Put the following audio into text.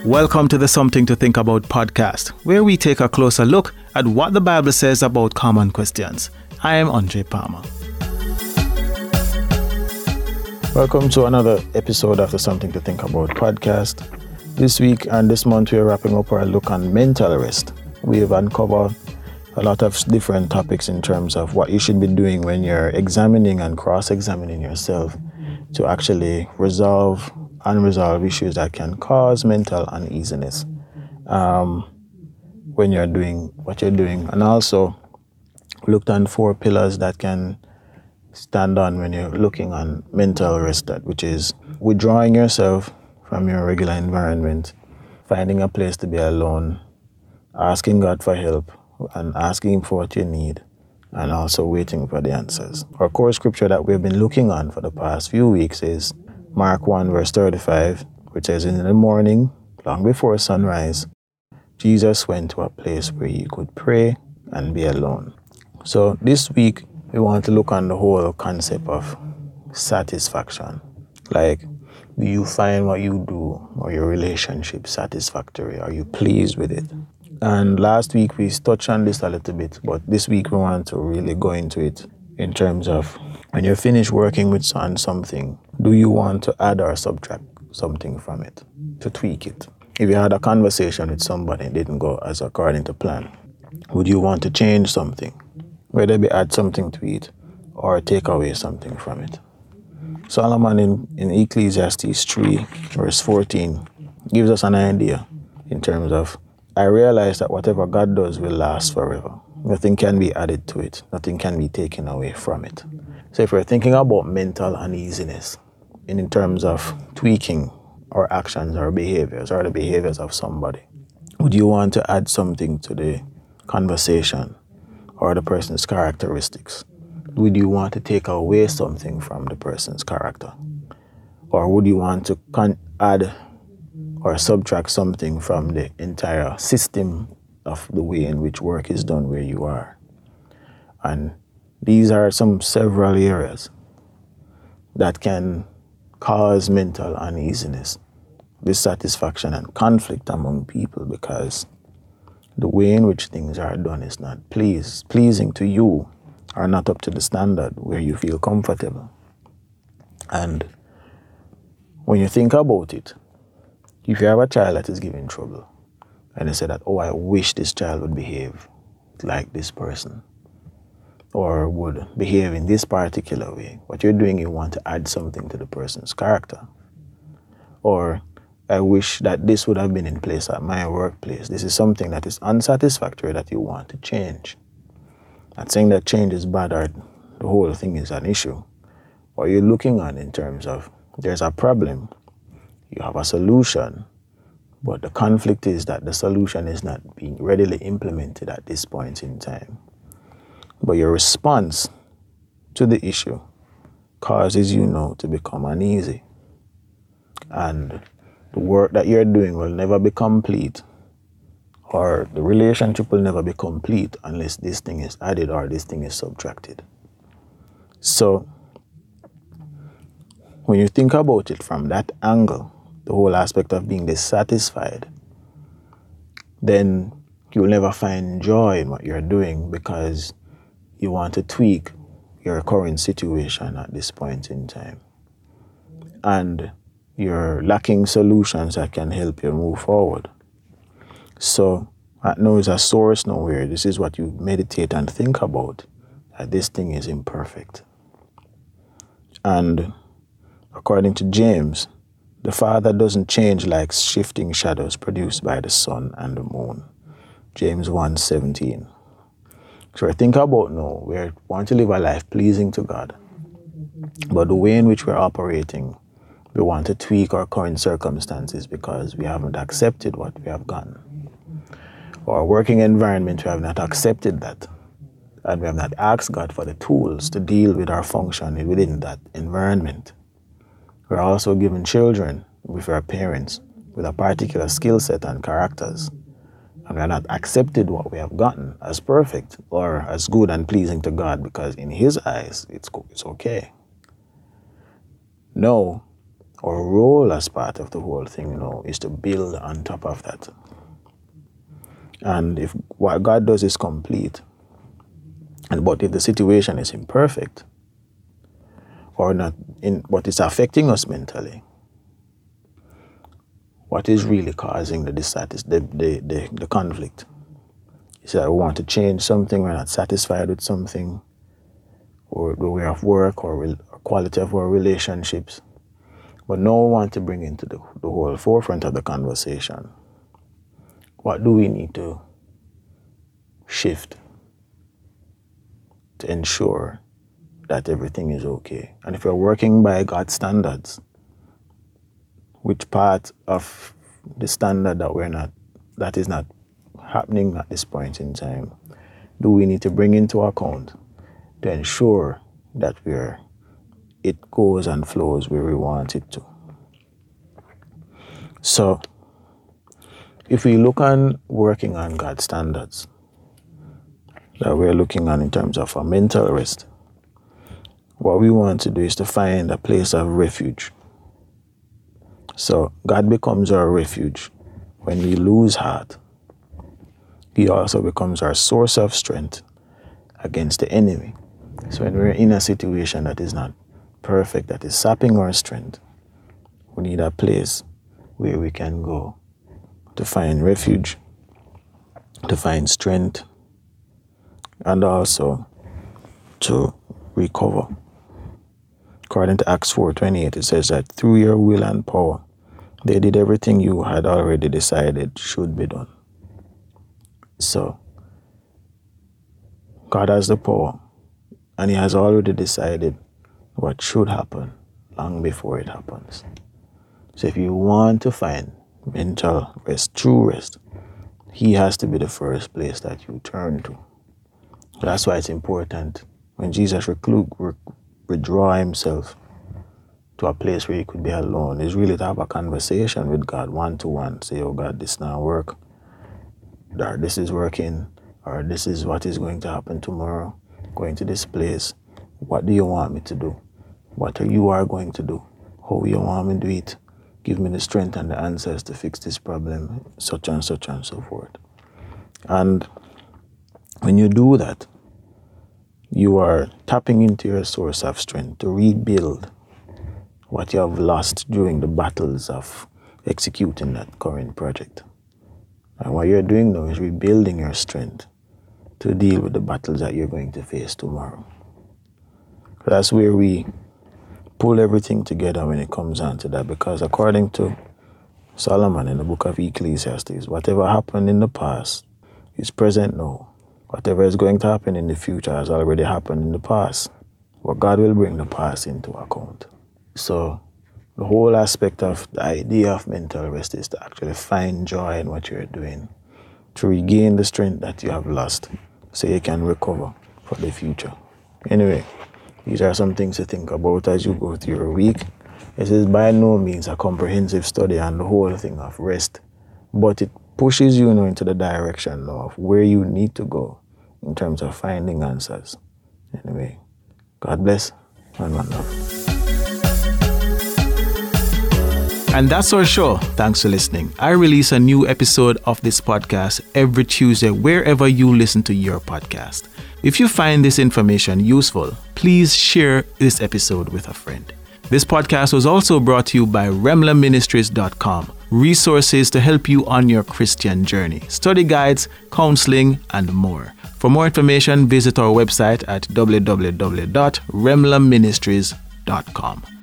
Welcome to the Something to Think About podcast, where we take a closer look at what the Bible says about common questions. I am Andre Palmer. Welcome to another episode of the Something to Think About podcast. This week and this month, we are wrapping up our look on mental rest. We have uncovered a lot of different topics in terms of what you should be doing when you're examining and cross-examining yourself to actually resolve unresolved issues that can cause mental uneasiness when you're doing what you're doing. And also looked on 4 pillars that can stand on when you're looking on mental rest, which is withdrawing yourself from your regular environment, finding a place to be alone, asking God for help and asking Him for what you need, and also waiting for the answers. Our core scripture that we've been looking on for the past few weeks is Mark 1 verse 35, which says, "In the morning, long before sunrise, Jesus went to a place where he could pray and be alone." So this week, we want to look on the whole concept of satisfaction. Like, do you find what you do or your relationship satisfactory? Are you pleased with it? And last week, we touched on this a little bit, but this week we want to really go into it in terms of when you're finished working on something, do you want to add or subtract something from it, to tweak it? If you had a conversation with somebody and it didn't go as according to plan, would you want to change something? Whether be add something to it or take away something from it. Solomon in Ecclesiastes 3 verse 14 gives us an idea in terms of, I realize that whatever God does will last forever. Nothing can be added to it. Nothing can be taken away from it. So if we're thinking about mental uneasiness in terms of tweaking our actions or behaviors or the behaviors of somebody, would you want to add something to the conversation or the person's characteristics? Would you want to take away something from the person's character? Or would you want to add or subtract something from the entire system of the way in which work is done where you are? And these are several areas that can cause mental uneasiness, dissatisfaction, and conflict among people because the way in which things are done is not pleasing to you or not up to the standard where you feel comfortable. And when you think about it, if you have a child that is giving trouble and you say that, oh, I wish this child would behave like this person or would behave in this particular way, what you're doing, you want to add something to the person's character. Or, I wish that this would have been in place at my workplace. This is something that is unsatisfactory that you want to change. Not saying that change is bad or the whole thing is an issue. What you're looking on in terms of there's a problem, you have a solution, but the conflict is that the solution is not being readily implemented at this point in time. But your response to the issue causes you to become uneasy. And the work that you're doing will never be complete, or the relationship will never be complete unless this thing is added or this thing is subtracted. So, when you think about it from that angle, the whole aspect of being dissatisfied, then you'll never find joy in what you're doing because you want to tweak your current situation at this point in time. And you're lacking solutions that can help you move forward. So, that now is a source nowhere. This is what you meditate and think about, that this thing is imperfect. And according to James, the Father doesn't change like shifting shadows produced by the sun and the moon. James 1:17. So I think about now, we want to live a life pleasing to God. But the way in which we're operating, we want to tweak our current circumstances because we haven't accepted what we have gotten. Our working environment, we have not accepted that. And we have not asked God for the tools to deal with our function within that environment. We're also given children with our parents with a particular skill set and characters. And we have not accepted what we have gotten as perfect or as good and pleasing to God because in His eyes, it's okay. No, our role as part of the whole thing, is to build on top of that. And if what God does is complete, but if the situation is imperfect or not but it's affecting us mentally, what is really causing the conflict? Is that we want to change something, we're not satisfied with something, or the way of work or quality of our relationships. But now we want to bring into the whole forefront of the conversation. What do we need to shift to ensure that everything is okay? And if we're working by God's standards, which part of the standard that is not happening at this point in time, do we need to bring into account to ensure that it goes and flows where we want it to? So, if we look on working on God's standards that we're looking on in terms of our mental rest, what we want to do is to find a place of refuge. So God becomes our refuge when we lose heart. He also becomes our source of strength against the enemy. So when we're in a situation that is not perfect, that is sapping our strength, we need a place where we can go to find refuge, to find strength, and also to recover. According to Acts 4:28, it says that through your will and power, they did everything you had already decided should be done. So, God has the power, and He has already decided what should happen long before it happens. So if you want to find mental rest, true rest, He has to be the first place that you turn to. That's why it's important when Jesus withdraw Himself to a place where He could be alone, is really to have a conversation with God one-to-one. Say, oh God, this now work, or this is working, or this is what is going to happen tomorrow, going to this place. What do you want me to do? What you are going to do? How you want me to do it? Give me the strength and the answers to fix this problem, such and so forth. And when you do that, you are tapping into your source of strength to rebuild what you have lost during the battles of executing that current project. And what you're doing now is rebuilding your strength to deal with the battles that you're going to face tomorrow. That's where we pull everything together when it comes down to that, because according to Solomon in the book of Ecclesiastes, whatever happened in the past is present now. Whatever is going to happen in the future has already happened in the past. But God will bring the past into account. So the whole aspect of the idea of mental rest is to actually find joy in what you're doing, to regain the strength that you have lost so you can recover for the future. Anyway, these are some things to think about as you go through your week. This is by no means a comprehensive study on the whole thing of rest, but it pushes you into the direction of where you need to go in terms of finding answers. Anyway, God bless and one love. And that's our show. Thanks for listening. I release a new episode of this podcast every Tuesday wherever you listen to your podcast. If you find this information useful, please share this episode with a friend. This podcast was also brought to you by remlaministries.com. Resources to help you on your Christian journey, study guides, counseling, and more. For more information, visit our website at www.remlaministries.com.